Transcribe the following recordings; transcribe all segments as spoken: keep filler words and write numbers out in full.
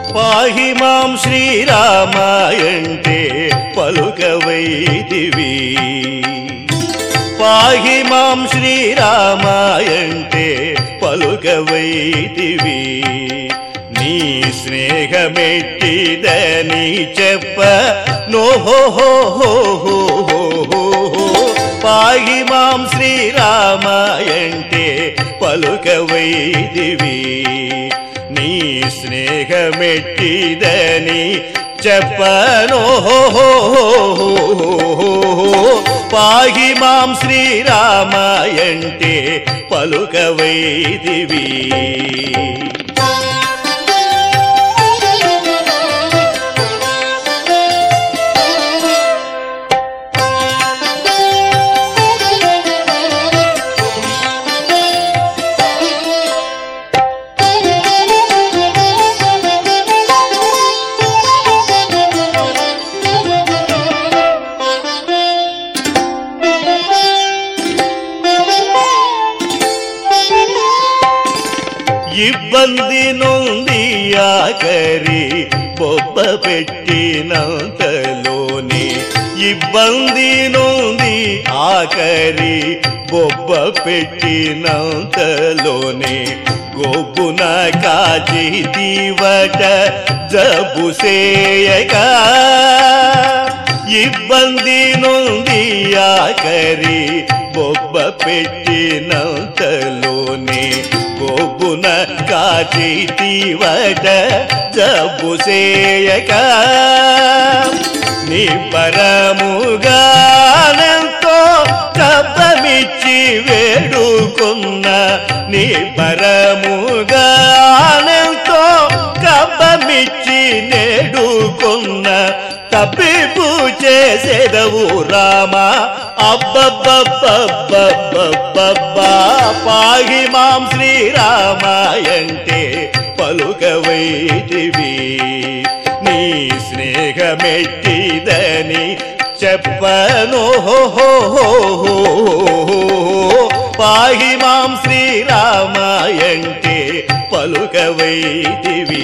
పాహి మాం శ్రీరామాయంటే పలుకవైదివి పాహి మాం శ్రీరామాయంటే పలుకవైదివి నీ స్నేహమెట్టిదని చెప్ప నోహో పాహి మాం శ్రీరామాయంటే పలుకవైదివి నీ స్నేహమెట్టిదని చెప్పనో పాహి మాం శ్రీరామాయంటే పలుకవైదివి ఇబ్బంది నుండి ఆఖరి బొబ్బ పెట్టినంతలోనే ఇబ్బంది నుండి ఆఖరి బొబ్బ పెట్టినంతలోనే గొబ్బున కాచి దీవట జబ్బు సేయగా ఇబ్బంది నుండి ఆఖరి బొబ్బ పెట్టినంతలోనే గొబ్బున కాచి దీవట జబ్బు సేయక నీ పరముగానంతో కప్పమిచ్చి వేడుకున్న నీ పరముగానంతో కప్పమిచ్చి నేడుకున్న తప్పిపు చేసేదవు రామ అబ్బబ్బబ్బబ్బబ్బబ్బా పాహి మాం శ్రీరామాయంటే పలుకవైదివి నీ స్నేహమెట్టిదని చెప్పనో పాహి మాం శ్రీరామాయంటే పలుకవైదివి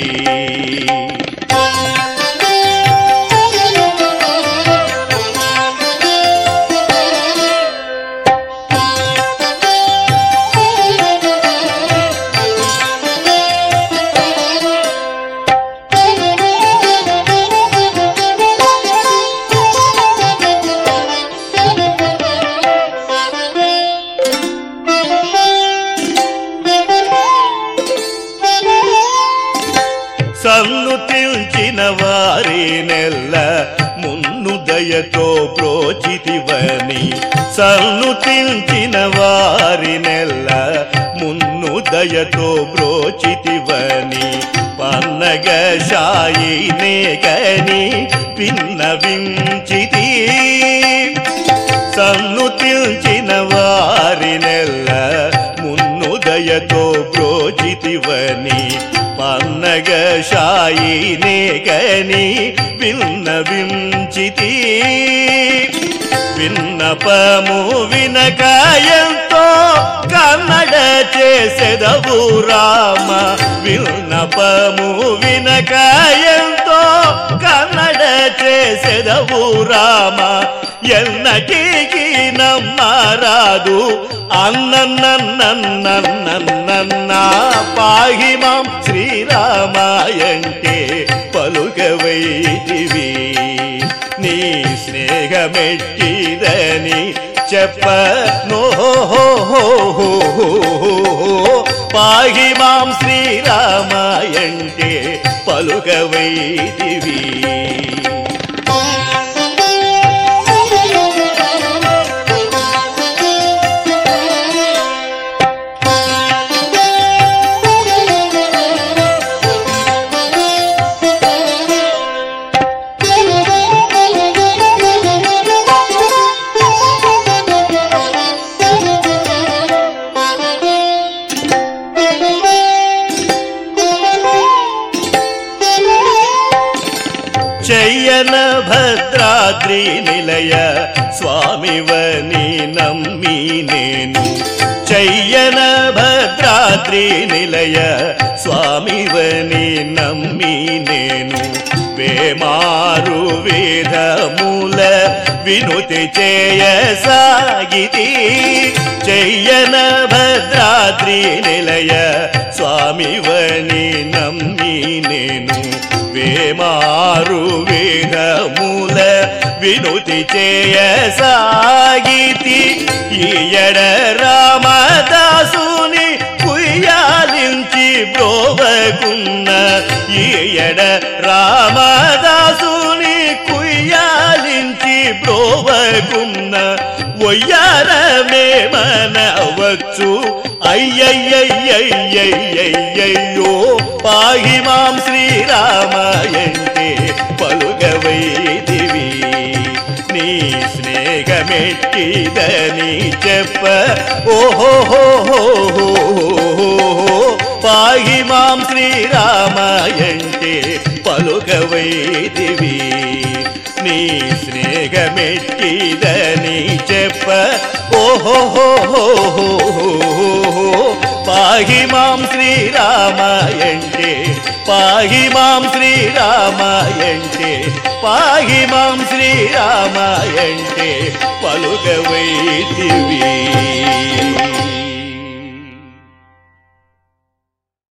సన్నుతిల్చిన వారి నెల్ల మున్ను దయతో ప్రోచితివని సన్నుతిల్చిన వారి నెల్ల మున్ను దయతో ప్రోచితివని పన్నగ శాయినే కని విన్నవించితి సన్నుతిల్చిన వారి నెల్ల మున్ను దయతో ప్రోచితివని పన్నగ శాయినే కని విన్నవించితి విన్నపము వినకాయంతో కన్నడ చేసెదవు రామ విన్నపము వినకాయంతో కన్నడ చేసెదవు రామ ఎన్నటికి నమ్మరాదు అన్నన్నన్నన్నన్నన్న పాహి మాం శ్రీరామాయంటే పలుకవైదివి నీ స్నేహమెట్టిదని చెప్పనో పాహి మాం శ్రీరామాయంటే పలుకవైదివి చెయ్యన భద్రాద్రి నిలయ స్వామివని నమ్మి నేను చెయ్యన భద్రాద్రి నిలయ స్వామివని నమ్మి నేను వేమారు వేదమూల వినుతి చేయసాగితి చెయ్యన భద్రాద్రి నిలయ స్వామివని నమ్మి నేను వేమారు వేదమూల వినుతి చేయసాగితి ఈయడ రామదాసుని కుయ్యాలించి బ్రోవకున్న ఈయడ రామదాసుని కుయ్యాలించి బ్రోవకున్న ఒయ్యారమే మనవచ్చు అయ్యయ్యయ్యయ్యయ్యయ్యో పాహి మాం శ్రీరామయంటే పలుగవైదివి నీ స్నేహమెట్టిదని చెప్ప ఓహోహోహో పాహి మాం శ్రీరామయంటే పలుగవైదివి నీ స్నేహమెట్టిదని చెప్ప ఓహోహోహో పాహి మాం శ్రీరామయంటే పాహి మాం శ్రీరామయంటే పాహి మాం శ్రీరామయంటే పలుకవైతివి